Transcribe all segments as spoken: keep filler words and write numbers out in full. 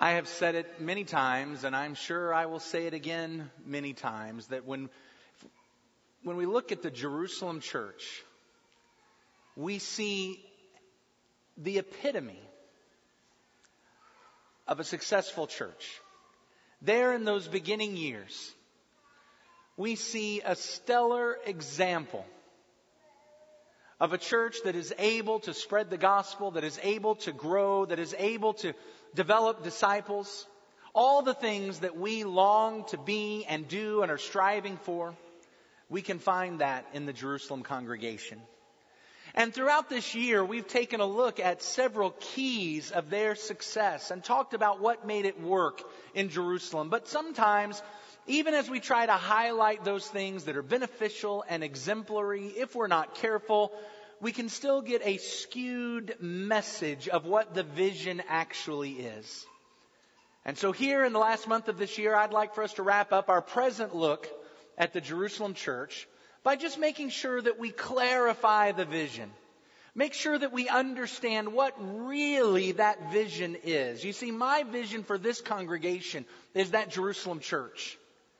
I have said it many times, and I'm sure I will say it again many times, that when, when we look at the Jerusalem church, we see the epitome of a successful church. There in those beginning years, we see a stellar example of a church that is able to spread the gospel, that is able to grow, that is able to develop disciples. All the things that we long to be and do and are striving for, we can find that in the Jerusalem congregation. And throughout this year, we've taken a look at several keys of their success and talked about what made it work in Jerusalem. But sometimes, even as we try to highlight those things that are beneficial and exemplary, if we're not careful, we can still get a skewed message of what the vision actually is. And so here in the last month of this year, I'd like for us to wrap up our present look at the Jerusalem church by just making sure that we clarify the vision. Make sure that we understand what really that vision is. You see, my vision for this congregation is that Jerusalem church,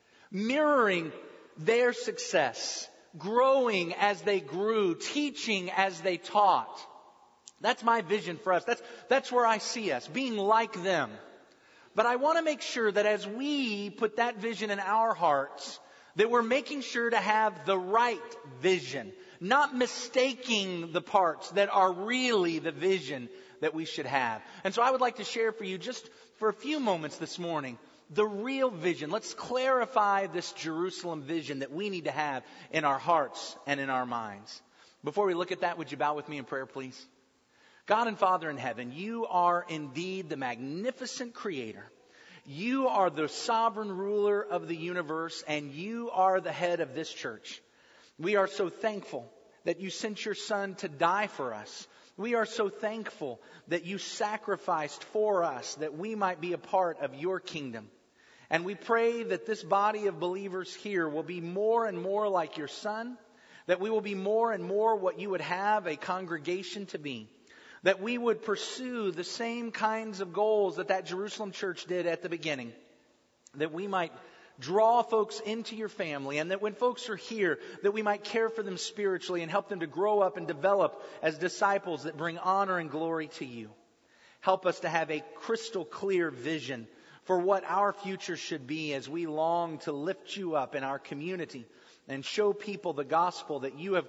mirroring their success, growing as they grew, teaching as they taught. That's my vision for us. That's, that's where I see us, being like them. But I want to make sure that as we put that vision in our hearts, that we're making sure to have the right vision, not mistaking the parts that are really the vision that we should have. And so I would like to share for you just for a few moments this morning, the real vision. Let's clarify this Jerusalem vision that we need to have in our hearts and in our minds. Before we look at that, would you bow with me in prayer, please? God and Father in heaven, you are indeed the magnificent creator. You are the sovereign ruler of the universe, and you are the head of this church. We are so thankful that you sent your Son to die for us. We are so thankful that you sacrificed for us that we might be a part of your kingdom. And we pray that this body of believers here will be more and more like your Son, that we will be more and more what you would have a congregation to be. That we would pursue the same kinds of goals that that Jerusalem church did at the beginning. That we might draw folks into your family, and that when folks are here, that we might care for them spiritually and help them to grow up and develop as disciples that bring honor and glory to you. Help us to have a crystal clear vision for what our future should be as we long to lift you up in our community and show people the gospel that you have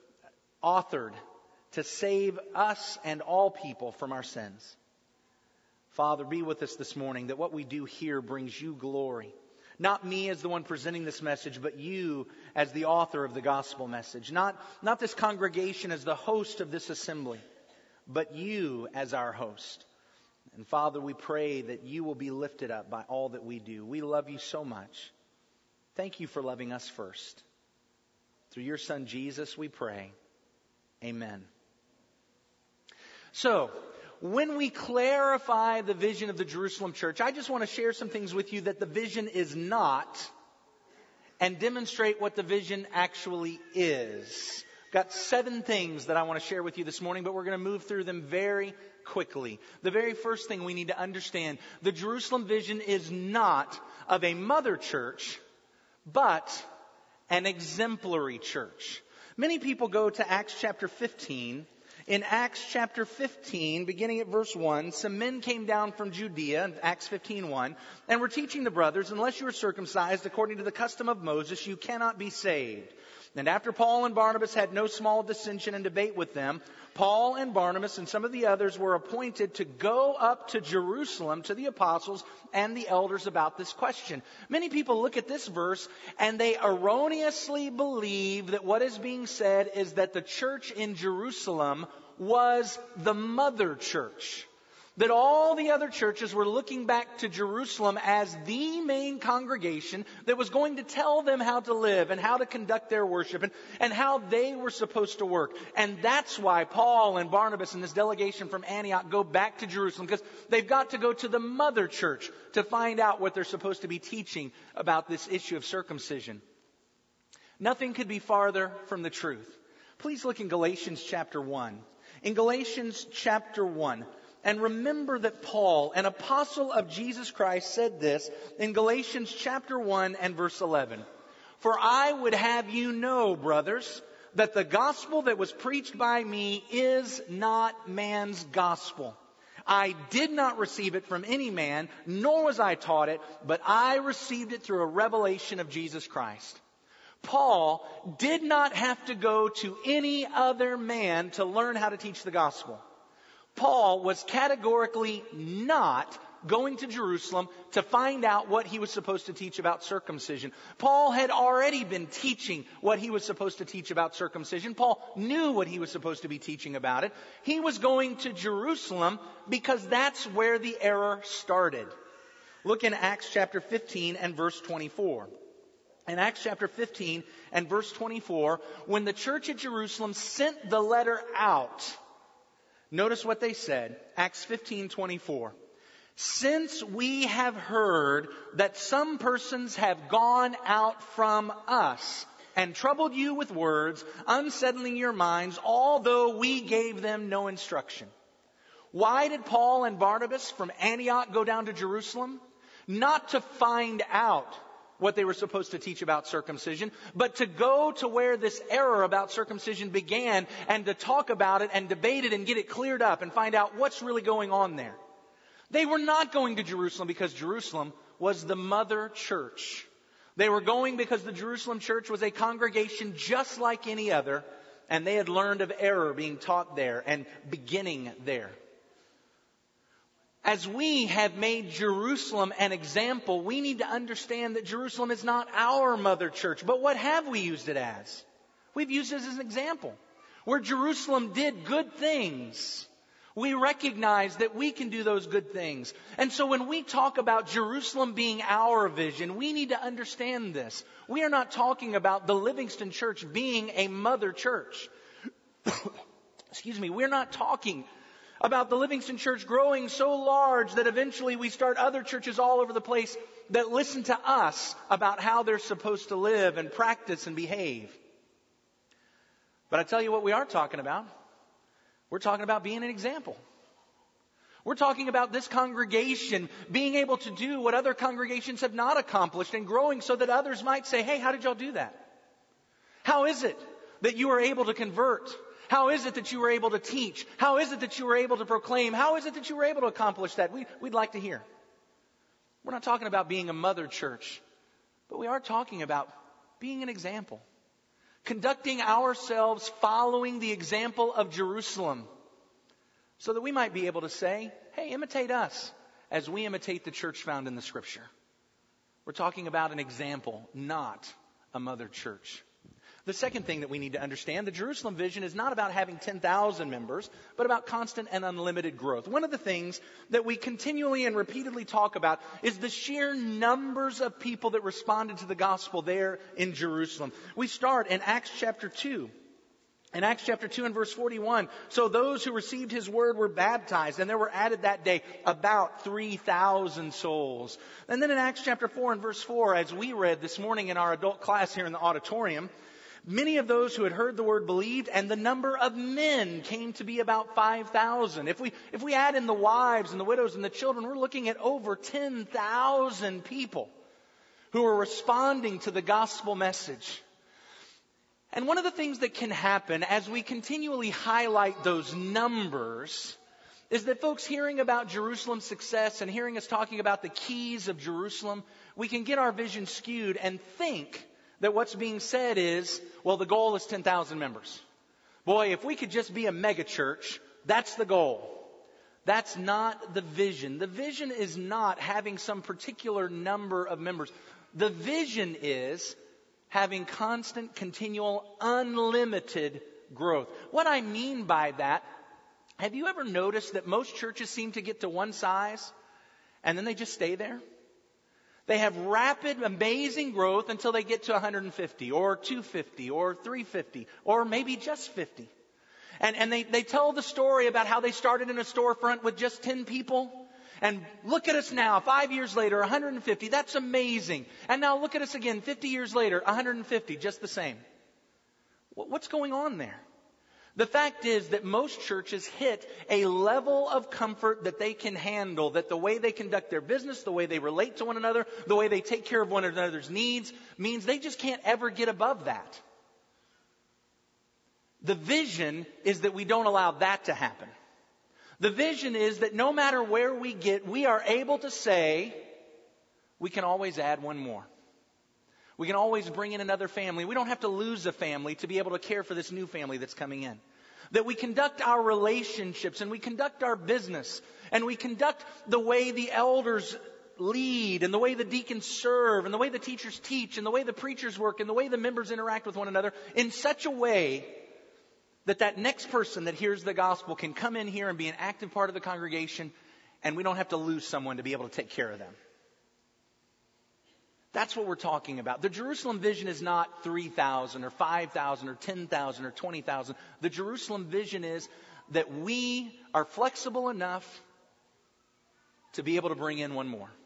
authored to save us and all people from our sins. Father, be with us this morning, that what we do here brings you glory. Not me as the one presenting this message, but you as the author of the gospel message. Not, not this congregation as the host of this assembly, but you as our host. And Father, we pray that you will be lifted up by all that we do. We love you so much. Thank you for loving us first. Through your Son Jesus, we pray. Amen. So, when we clarify the vision of the Jerusalem church, I just want to share some things with you that the vision is not and demonstrate what the vision actually is. I've got seven things that I want to share with you this morning, but we're going to move through them very quickly. The very first thing we need to understand, the Jerusalem vision is not of a mother church, but an exemplary church. Many people go to Acts chapter fifteen. In Acts chapter fifteen, beginning at verse one, some men came down from Judea, in Acts fifteen one, and were teaching the brothers, unless you are circumcised according to the custom of Moses, you cannot be saved. And after Paul and Barnabas had no small dissension and debate with them, Paul and Barnabas and some of the others were appointed to go up to Jerusalem to the apostles and the elders about this question. Many people look at this verse and they erroneously believe that what is being said is that the church in Jerusalem was the mother church. That all the other churches were looking back to Jerusalem as the main congregation that was going to tell them how to live and how to conduct their worship and, and how they were supposed to work. And that's why Paul and Barnabas and this delegation from Antioch go back to Jerusalem, because they've got to go to the mother church to find out what they're supposed to be teaching about this issue of circumcision. Nothing could be farther from the truth. Please look in Galatians chapter one. In Galatians chapter one, And remember that Paul, an apostle of Jesus Christ, said this in Galatians chapter one and verse eleven. For I would have you know, brothers, that the gospel that was preached by me is not man's gospel. I did not receive it from any man, nor was I taught it, but I received it through a revelation of Jesus Christ. Paul did not have to go to any other man to learn how to teach the gospel. Paul was categorically not going to Jerusalem to find out what he was supposed to teach about circumcision. Paul had already been teaching what he was supposed to teach about circumcision. Paul knew what he was supposed to be teaching about it. He was going to Jerusalem because that's where the error started. Look in Acts chapter fifteen and verse twenty-four. In Acts chapter fifteen and verse twenty-four, when the church at Jerusalem sent the letter out, notice what they said. Acts fifteen twenty-four. Since we have heard that some persons have gone out from us and troubled you with words, unsettling your minds, although we gave them no instruction. Why did Paul and Barnabas from Antioch go down to Jerusalem? Not to find out what they were supposed to teach about circumcision, but to go to where this error about circumcision began and to talk about it and debate it and get it cleared up and find out what's really going on there. They were not going to Jerusalem because Jerusalem was the mother church. They were going because the Jerusalem church was a congregation just like any other, and they had learned of error being taught there and beginning there. As we have made Jerusalem an example, we need to understand that Jerusalem is not our mother church. But what have we used it as? We've used it as an example. Where Jerusalem did good things, we recognize that we can do those good things. And so when we talk about Jerusalem being our vision, we need to understand this. We are not talking about the Livingston Church being a mother church. Excuse me. We're not talking about the Livingston Church growing so large that eventually we start other churches all over the place that listen to us about how they're supposed to live and practice and behave. But I tell you what we are talking about. We're talking about being an example. We're talking about this congregation being able to do what other congregations have not accomplished and growing so that others might say, hey, how did y'all do that? How is it that you were able to convert? How is it that you were able to teach? How is it that you were able to proclaim? How is it that you were able to accomplish that? We, we'd like to hear. We're not talking about being a mother church, but we are talking about being an example. Conducting ourselves following the example of Jerusalem so that we might be able to say, hey, imitate us as we imitate the church found in the Scripture. We're talking about an example, not a mother church. The second thing that we need to understand, the Jerusalem vision is not about having ten thousand members, but about constant and unlimited growth. One of the things that we continually and repeatedly talk about is the sheer numbers of people that responded to the gospel there in Jerusalem. We start in Acts chapter two. In Acts chapter two and verse forty-one, so those who received his word were baptized, and there were added that day about three thousand souls. And then in Acts chapter four and verse four, as we read this morning in our adult class here in the auditorium, many of those who had heard the word believed, and the number of men came to be about five thousand. If we, if we add in the wives and the widows and the children, we're looking at over ten thousand people who are responding to the gospel message. And one of the things that can happen as we continually highlight those numbers is that folks hearing about Jerusalem's success and hearing us talking about the keys of Jerusalem, we can get our vision skewed and think that what's being said is, well, the goal is ten thousand members. Boy, if we could just be a mega church, that's the goal. That's not the vision. The vision is not having some particular number of members. The vision is having constant, continual, unlimited growth. What I mean by that, have you ever noticed that most churches seem to get to one size and then they just stay there? They have rapid, amazing growth until they get to one hundred fifty or two hundred fifty or three hundred fifty or maybe just fifty. And, and they, they tell the story about how they started in a storefront with just ten people. And look at us now, five years later, one hundred fifty. That's amazing. And now look at us again, fifty years later, one hundred fifty, just the same. What's going on there? The fact is that most churches hit a level of comfort that they can handle, that the way they conduct their business, the way they relate to one another, the way they take care of one another's needs, means they just can't ever get above that. The vision is that we don't allow that to happen. The vision is that no matter where we get, we are able to say, we can always add one more. We can always bring in another family. We don't have to lose a family to be able to care for this new family that's coming in. That we conduct our relationships and we conduct our business and we conduct the way the elders lead and the way the deacons serve and the way the teachers teach and the way the preachers work and the way the members interact with one another in such a way that that next person that hears the gospel can come in here and be an active part of the congregation, and we don't have to lose someone to be able to take care of them. That's what we're talking about. The Jerusalem vision is not three thousand or five thousand or ten thousand or twenty thousand. The Jerusalem vision is that we are flexible enough to be able to bring in one more.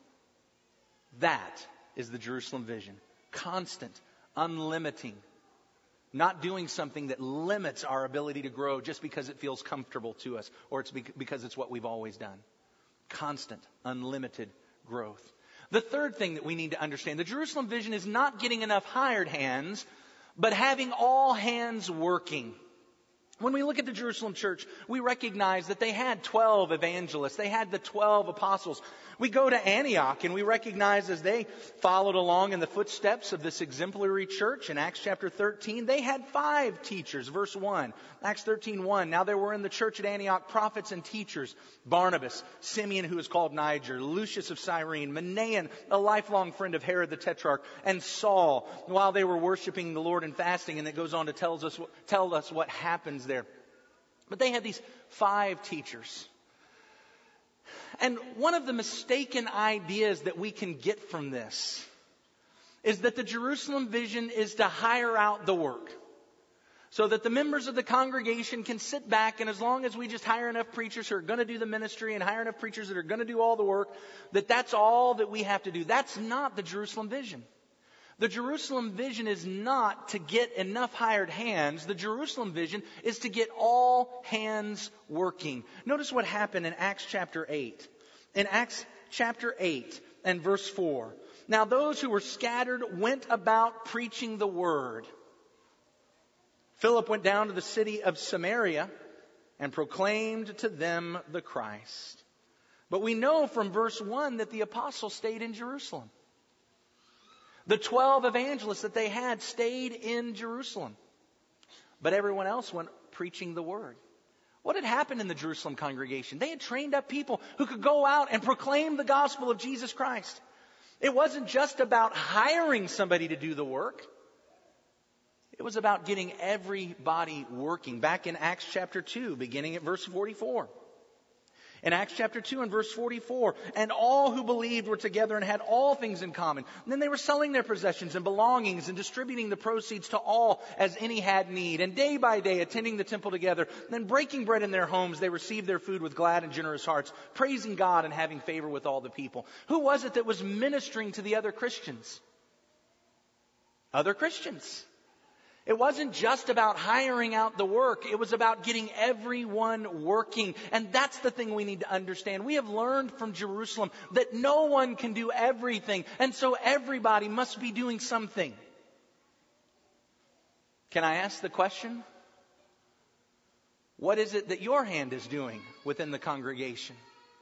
That is the Jerusalem vision. Constant, unlimiting. Not doing something that limits our ability to grow just because it feels comfortable to us or it's because it's what we've always done. Constant, unlimited growth. The third thing that we need to understand, the Jerusalem vision is not getting enough hired hands, but having all hands working. When we look at the Jerusalem church, we recognize that they had twelve evangelists. They had the twelve apostles. We go to Antioch and we recognize as they followed along in the footsteps of this exemplary church in Acts chapter thirteen, they had five teachers. Verse one, Acts thirteen one. Now there were in the church at Antioch prophets and teachers. Barnabas, Simeon who is called Niger, Lucius of Cyrene, Manaen, a lifelong friend of Herod the Tetrarch, and Saul, while they were worshiping the Lord and fasting. And it goes on to tell us, tell us what happens there. But they had these five teachers. And one of the mistaken ideas that we can get from this is that the Jerusalem vision is to hire out the work. So that the members of the congregation can sit back, and as long as we just hire enough preachers who are going to do the ministry and hire enough preachers that are going to do all the work, that that's all that we have to do. That's not the Jerusalem vision. The Jerusalem vision is not to get enough hired hands. The Jerusalem vision is to get all hands working. Notice what happened in Acts chapter eight. In Acts chapter eight and verse four. Now those who were scattered went about preaching the word. Philip went down to the city of Samaria and proclaimed to them the Christ. But we know from verse one that the apostles stayed in Jerusalem. The twelve evangelists that they had stayed in Jerusalem. But everyone else went preaching the word. What had happened in the Jerusalem congregation? They had trained up people who could go out and proclaim the gospel of Jesus Christ. It wasn't just about hiring somebody to do the work. It was about getting everybody working. Back in Acts chapter two, beginning at verse forty-four. In Acts chapter two and verse forty-four, and all who believed were together and had all things in common. And then they were selling their possessions and belongings and distributing the proceeds to all as any had need. And day by day attending the temple together, and then breaking bread in their homes, they received their food with glad and generous hearts, praising God and having favor with all the people. Who was it that was ministering to the other Christians? Other Christians. It wasn't just about hiring out the work. It was about getting everyone working. And that's the thing we need to understand. We have learned from Jerusalem that no one can do everything. And so everybody must be doing something. Can I ask the question? What is it that your hand is doing within the congregation?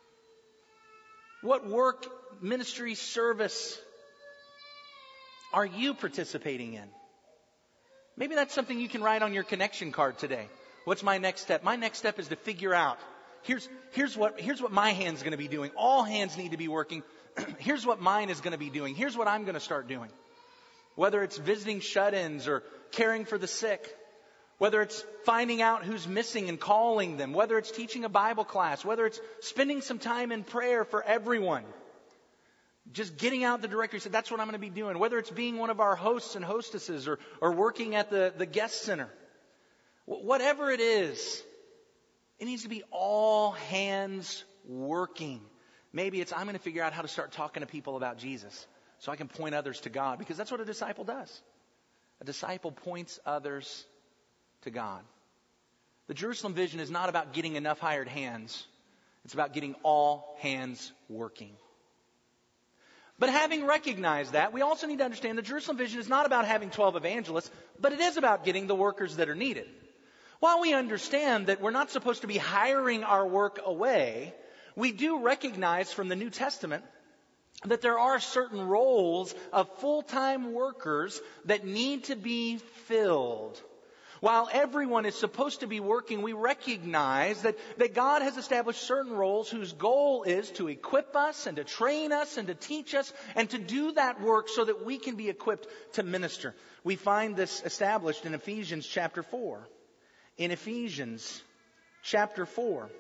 What work, ministry, service are you participating in? Maybe that's something you can write on your connection card today. What's my next step? My next step is to figure out, here's, here's what, here's what my hand's going to be doing. All hands need to be working. Here's what mine is going to be doing. Here's what I'm going to start doing. Whether it's visiting shut-ins or caring for the sick. Whether it's finding out who's missing and calling them. Whether it's teaching a Bible class. Whether it's spending some time in prayer for everyone. Just getting out the directory, said, that's what I'm going to be doing. Whether it's being one of our hosts and hostesses or, or working at the, the guest center. Whatever it is, it needs to be all hands working. Maybe it's, I'm going to figure out how to start talking to people about Jesus so I can point others to God. Because that's what a disciple does. A disciple points others to God. The Jerusalem vision is not about getting enough hired hands. It's about getting all hands working. But having recognized that, we also need to understand the Jerusalem vision is not about having twelve evangelists, but it is about getting the workers that are needed. While we understand that we're not supposed to be hiring our work away, we do recognize from the New Testament that there are certain roles of full-time workers that need to be filled. While everyone is supposed to be working, we recognize that, that God has established certain roles whose goal is to equip us and to train us and to teach us and to do that work so that we can be equipped to minister. We find this established in Ephesians chapter four. In Ephesians chapter four.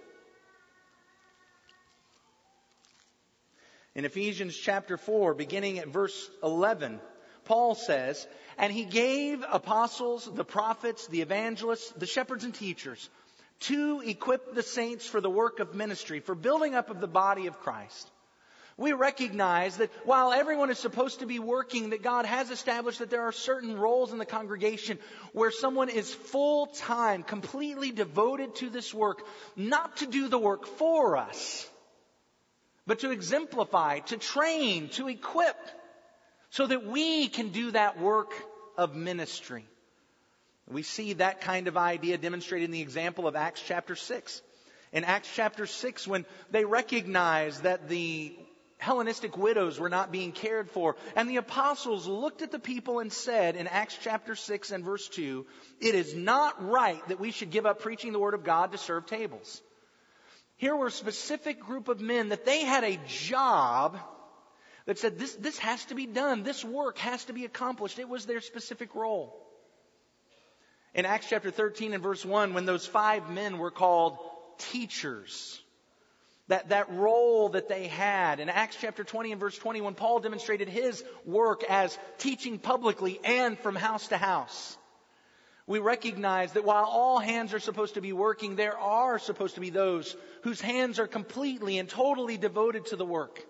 In Ephesians chapter four, beginning at verse eleven, Paul says, "And he gave apostles, the prophets, the evangelists, the shepherds and teachers to equip the saints for the work of ministry, for building up of the body of Christ." We recognize that while everyone is supposed to be working, that God has established that there are certain roles in the congregation where someone is full-time, completely devoted to this work, not to do the work for us, but to exemplify, to train, to equip, so that we can do that work of ministry. We see that kind of idea demonstrated in the example of Acts chapter six. In Acts chapter six, when they recognized that the Hellenistic widows were not being cared for, and the apostles looked at the people and said in Acts chapter six and verse two, "It is not right that we should give up preaching the word of God to serve tables." Here were a specific group of men that they had a job that said this, this has to be done. This work has to be accomplished. It was their specific role. In Acts chapter thirteen and verse one, when those five men were called teachers, that, that role that they had. In Acts chapter twenty and verse twenty, when Paul demonstrated his work as teaching publicly and from house to house, we recognize that while all hands are supposed to be working, there are supposed to be those whose hands are completely and totally devoted to the work.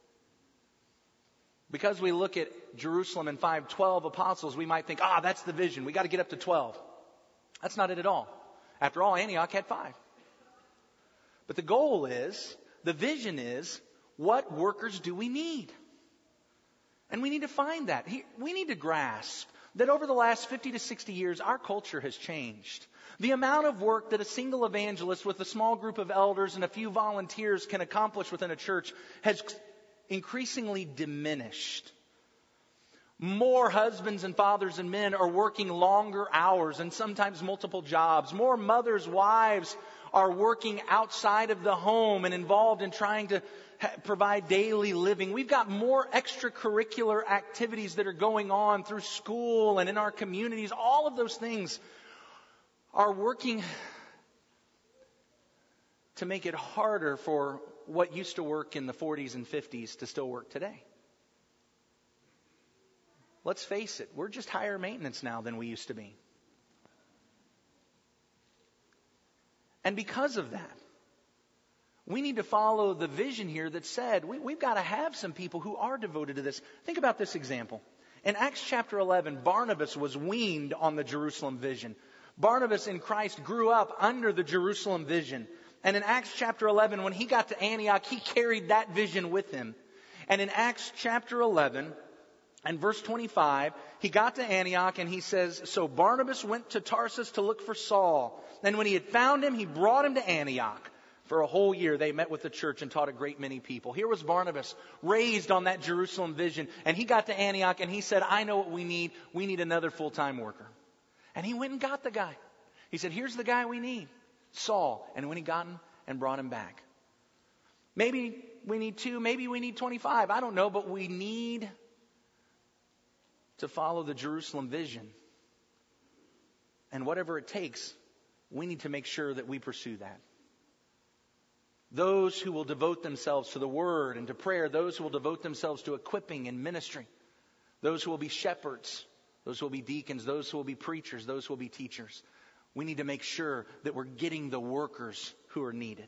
Because we look at Jerusalem and five, twelve apostles, we might think, ah, that's the vision. We got to get up to twelve. That's not it at all. After all, Antioch had five. But the goal is, the vision is, what workers do we need? And we need to find that. We need to grasp that over the last fifty to sixty years, our culture has changed. The amount of work that a single evangelist with a small group of elders and a few volunteers can accomplish within a church has increasingly diminished. More husbands and fathers and men are working longer hours and sometimes multiple jobs. More mothers, wives are working outside of the home and involved in trying to ha- provide daily living. We've got more extracurricular activities that are going on through school and in our communities. All of those things are working to make it harder for what used to work in the forties and fifties to still work today. Let's face it, we're just higher maintenance now than we used to be. And because of that, we need to follow the vision here that said we, we've got to have some people who are devoted to this. Think about this example. In Acts chapter eleven, Barnabas was weaned on the Jerusalem vision. Barnabas in Christ grew up under the Jerusalem vision. And in Acts chapter eleven, when he got to Antioch, he carried that vision with him. And in Acts chapter eleven and verse twenty-five, he got to Antioch and he says, "So Barnabas went to Tarsus to look for Saul. And when he had found him, he brought him to Antioch. For a whole year, they met with the church and taught a great many people." Here was Barnabas, raised on that Jerusalem vision. And he got to Antioch and he said, "I know what we need. We need another full-time worker." And he went and got the guy. He said, "Here's the guy we need, Saul." And when he got him and brought him back. Maybe we need two, maybe we need twenty-five. I don't know, but we need to follow the Jerusalem vision. And whatever it takes, we need to make sure that we pursue that. Those who will devote themselves to the word and to prayer, those who will devote themselves to equipping and ministry, those who will be shepherds, those who will be deacons, those who will be preachers, those who will be teachers. We need to make sure that we're getting the workers who are needed.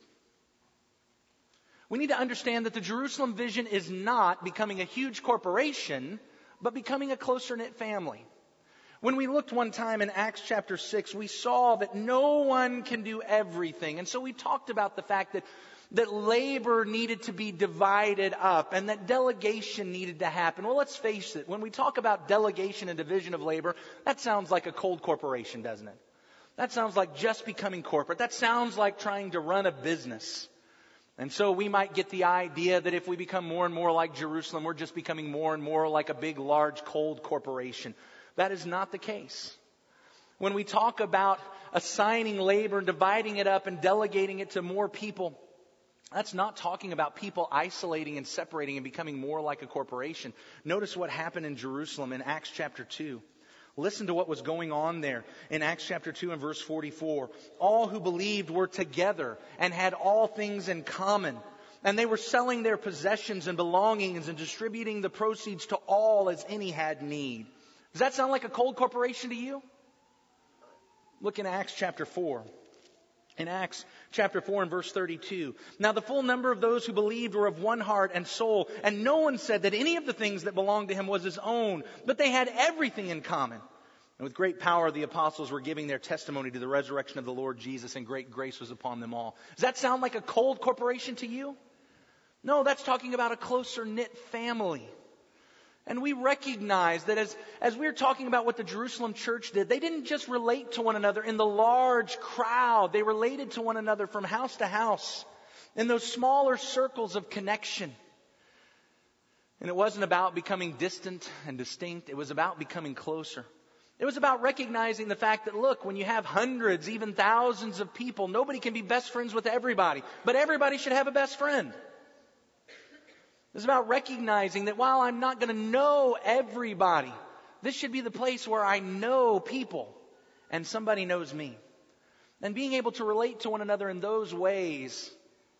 We need to understand that the Jerusalem vision is not becoming a huge corporation, but becoming a closer-knit family. When we looked one time in Acts chapter six, we saw that no one can do everything. And so we talked about the fact that, that labor needed to be divided up and that delegation needed to happen. Well, let's face it. When we talk about delegation and division of labor, that sounds like a cold corporation, doesn't it? That sounds like just becoming corporate. That sounds like trying to run a business. And so we might get the idea that if we become more and more like Jerusalem, we're just becoming more and more like a big, large, cold corporation. That is not the case. When we talk about assigning labor and dividing it up and delegating it to more people, that's not talking about people isolating and separating and becoming more like a corporation. Notice what happened in Jerusalem in Acts chapter two. Listen to what was going on there in Acts chapter two and verse forty-four. All who believed were together and had all things in common. And they were selling their possessions and belongings and distributing the proceeds to all as any had need. Does that sound like a cold corporation to you? Look in Acts chapter four. In Acts chapter four and verse thirty-two. Now the full number of those who believed were of one heart and soul. And no one said that any of the things that belonged to him was his own. But they had everything in common. And with great power the apostles were giving their testimony to the resurrection of the Lord Jesus. And great grace was upon them all. Does that sound like a cold corporation to you? No, that's talking about a closer knit family. And we recognize that as, as we're talking about what the Jerusalem church did, they didn't just relate to one another in the large crowd. They related to one another from house to house in those smaller circles of connection. And it wasn't about becoming distant and distinct. It was about becoming closer. It was about recognizing the fact that, look, when you have hundreds, even thousands of people, nobody can be best friends with everybody. But everybody should have a best friend. It's about recognizing that while I'm not going to know everybody, this should be the place where I know people and somebody knows me. And being able to relate to one another in those ways,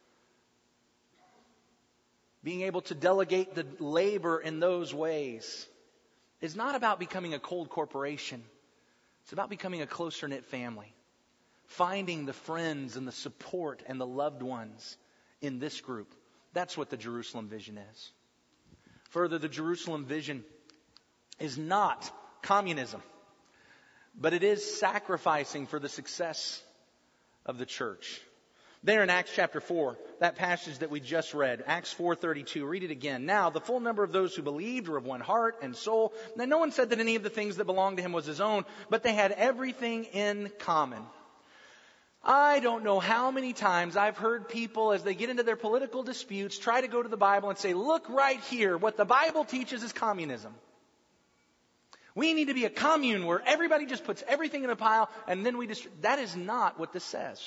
being able to delegate the labor in those ways, is not about becoming a cold corporation. It's about becoming a closer knit family. Finding the friends and the support and the loved ones in this group. That's what the Jerusalem vision is. Further, the Jerusalem vision is not communism, but it is sacrificing for the success of the church. There in Acts chapter four, that passage that we just read, Acts four thirty-two, read it again. Now, the full number of those who believed were of one heart and soul. Now, no one said that any of the things that belonged to him was his own, but they had everything in common. I don't know how many times I've heard people, as they get into their political disputes, try to go to the Bible and say, look right here, what the Bible teaches is communism. We need to be a commune where everybody just puts everything in a pile and then we just... That is not what this says.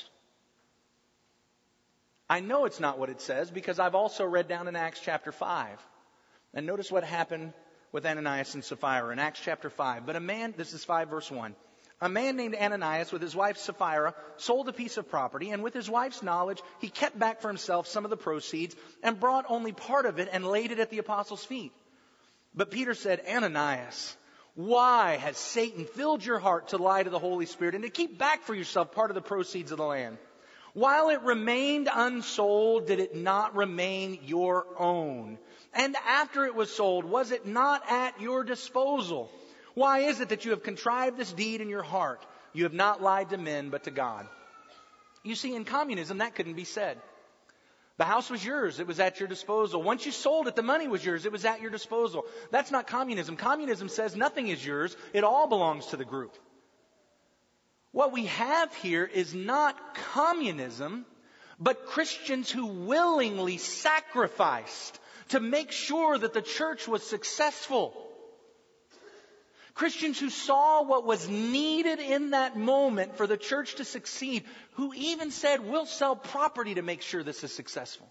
I know it's not what it says because I've also read down in Acts chapter five. And notice what happened with Ananias and Sapphira in Acts chapter five. But a man, this is five verse one. A man named Ananias with his wife Sapphira sold a piece of property, and with his wife's knowledge, he kept back for himself some of the proceeds and brought only part of it and laid it at the apostles' feet. But Peter said, Ananias, why has Satan filled your heart to lie to the Holy Spirit and to keep back for yourself part of the proceeds of the land? While it remained unsold, did it not remain your own? And after it was sold, was it not at your disposal? Why is it that you have contrived this deed in your heart? You have not lied to men, but to God. You see, in communism, that couldn't be said. The house was yours. It was at your disposal. Once you sold it, the money was yours. It was at your disposal. That's not communism. Communism says nothing is yours. It all belongs to the group. What we have here is not communism, but Christians who willingly sacrificed to make sure that the church was successful. Christians who saw what was needed in that moment for the church to succeed, who even said, we'll sell property to make sure this is successful.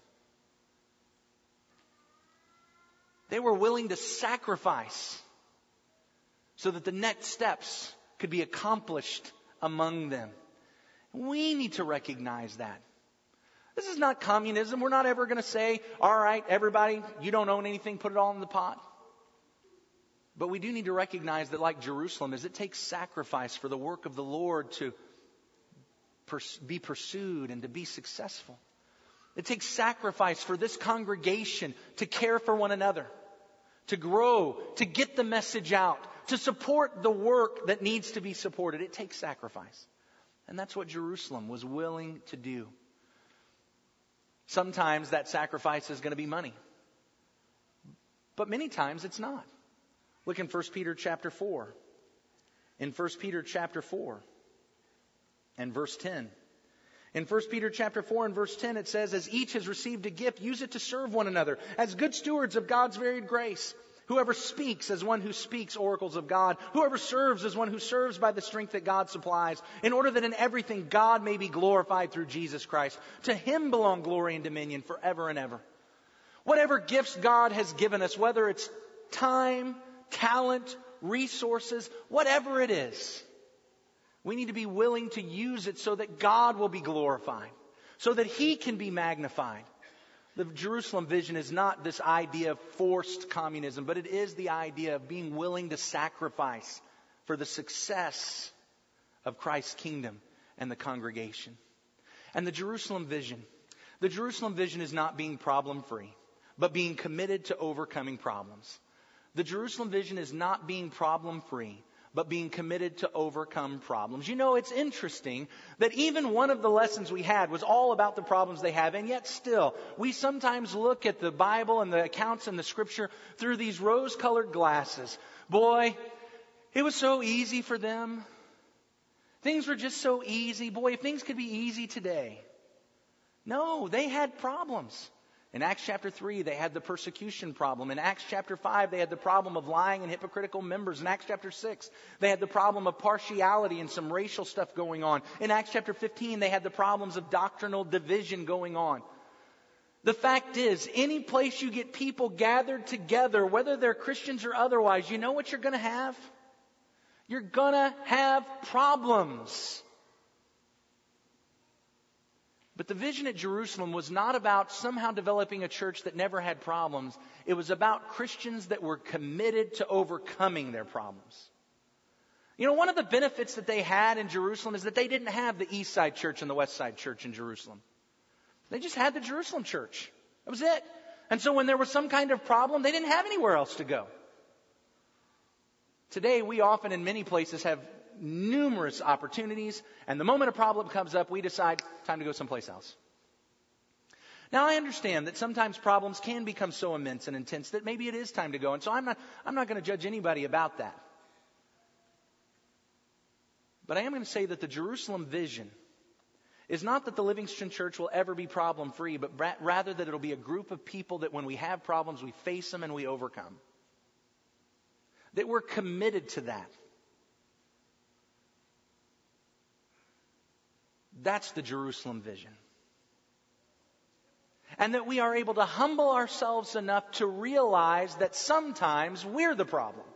They were willing to sacrifice so that the next steps could be accomplished among them. We need to recognize that. This is not communism. We're not ever going to say, all right, everybody, you don't own anything, put it all in the pot. But we do need to recognize that, like Jerusalem, is it takes sacrifice for the work of the Lord to pers- be pursued and to be successful. It takes sacrifice for this congregation to care for one another, to grow, to get the message out, to support the work that needs to be supported. It takes sacrifice. And that's what Jerusalem was willing to do. Sometimes that sacrifice is going to be money. But many times it's not. Look in First Peter chapter four. In First Peter chapter four and verse ten. In First Peter chapter four and verse ten it says, as each has received a gift, use it to serve one another as good stewards of God's varied grace. Whoever speaks as one who speaks oracles of God. Whoever serves as one who serves by the strength that God supplies, in order that in everything God may be glorified through Jesus Christ. To Him belong glory and dominion forever and ever. Whatever gifts God has given us, whether it's time, talent, resources, whatever it is, we need to be willing to use it so that God will be glorified, so that He can be magnified. The Jerusalem vision is not this idea of forced communism, but it is the idea of being willing to sacrifice for the success of Christ's kingdom and the congregation. And the Jerusalem vision, the Jerusalem vision is not being problem-free, but being committed to overcoming problems. The Jerusalem vision is not being problem-free, but being committed to overcome problems. You know, it's interesting that even one of the lessons we had was all about the problems they have, and yet still, we sometimes look at the Bible and the accounts in the Scripture through these rose-colored glasses. Boy, it was so easy for them. Things were just so easy. Boy, if things could be easy today. No, they had problems. In Acts chapter three, they had the persecution problem. In Acts chapter five, they had the problem of lying and hypocritical members. In Acts chapter six, they had the problem of partiality and some racial stuff going on. In Acts chapter fifteen, they had the problems of doctrinal division going on. The fact is, any place you get people gathered together, whether they're Christians or otherwise, you know what you're going to have? You're going to have problems. But the vision at Jerusalem was not about somehow developing a church that never had problems. It was about Christians that were committed to overcoming their problems. You know, one of the benefits that they had in Jerusalem is that they didn't have the East Side Church and the West Side Church in Jerusalem. They just had the Jerusalem Church. That was it. And so when there was some kind of problem, they didn't have anywhere else to go. Today, we often in many places have numerous opportunities, and the moment a problem comes up, we decide, time to go someplace else. Now, I understand that sometimes problems can become so immense and intense that maybe it is time to go, and so I'm not, I'm not going to judge anybody about that. But I am going to say that the Jerusalem vision is not that the Livingston Church will ever be problem-free, but ra- rather that it'll be a group of people that when we have problems, we face them and we overcome. That we're committed to that. That's the Jerusalem vision. And that we are able to humble ourselves enough to realize that sometimes we're the problem.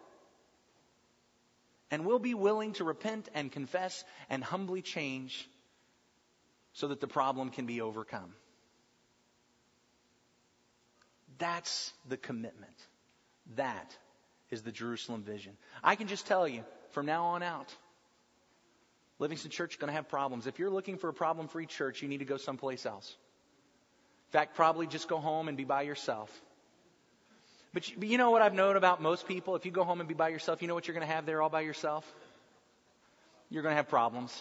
And we'll be willing to repent and confess and humbly change so that the problem can be overcome. That's the commitment. That is the Jerusalem vision. I can just tell you, from now on out, Livingston Church is going to have problems. If you're looking for a problem-free church, you need to go someplace else. In fact, probably just go home and be by yourself. But you, but you know what I've known about most people? If you go home and be by yourself, you know what you're going to have there all by yourself? You're going to have problems.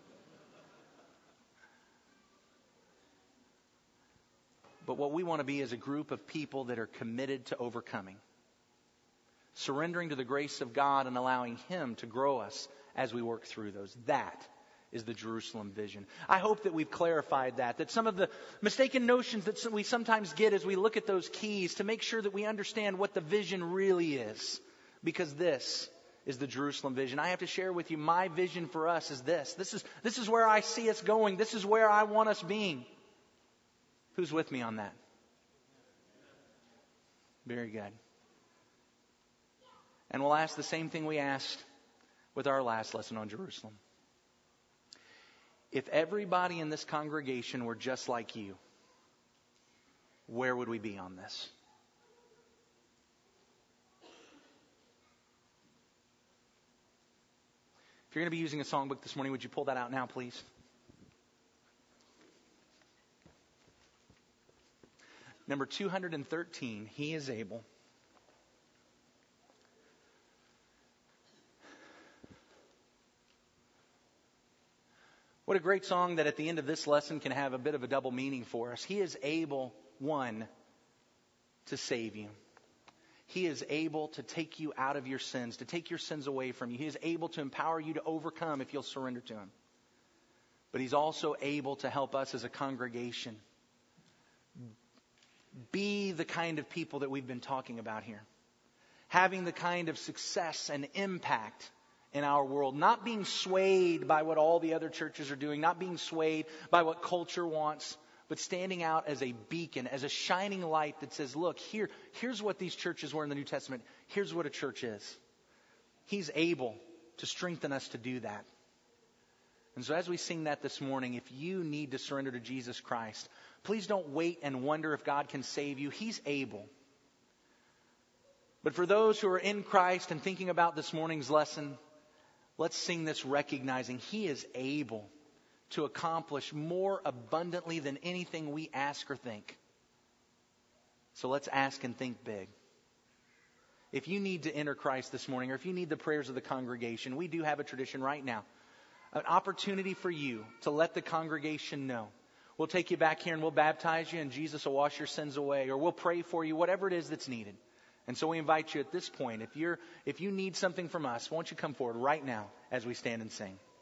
But what we want to be is a group of people that are committed to overcoming. Surrendering to the grace of God and allowing Him to grow us as we work through those. That is the Jerusalem vision. I hope that we've clarified that. That some of the mistaken notions that we sometimes get as we look at those keys, to make sure that we understand what the vision really is. Because this is the Jerusalem vision. I have to share with you, my vision for us is this. This is, this is where I see us going. This is where I want us being. Who's with me on that? Very good. And we'll ask the same thing we asked with our last lesson on Jerusalem. If everybody in this congregation were just like you, where would we be on this? If you're going to be using a songbook this morning, would you pull that out now, please? Number two hundred thirteen, He is able. What a great song that at the end of this lesson can have a bit of a double meaning for us. He is able, one, to save you. He is able to take you out of your sins, to take your sins away from you. He is able to empower you to overcome if you'll surrender to Him. But He's also able to help us as a congregation be the kind of people that we've been talking about here. Having the kind of success and impact in our world. Not being swayed by what all the other churches are doing. Not being swayed by what culture wants. But standing out as a beacon, as a shining light that says, look, here, here's what these churches were in the New Testament. Here's what a church is. He's able to strengthen us to do that. And so as we sing that this morning, if you need to surrender to Jesus Christ, please don't wait and wonder if God can save you. He's able. But for those who are in Christ and thinking about this morning's lesson, let's sing this recognizing He is able to accomplish more abundantly than anything we ask or think. So let's ask and think big. If you need to enter Christ this morning, or if you need the prayers of the congregation, we do have a tradition right now. An opportunity for you to let the congregation know. We'll take you back here and we'll baptize you and Jesus will wash your sins away. Or we'll pray for you, whatever it is that's needed. And so we invite you at this point, if you're if you need something from us, why don't you come forward right now as we stand and sing.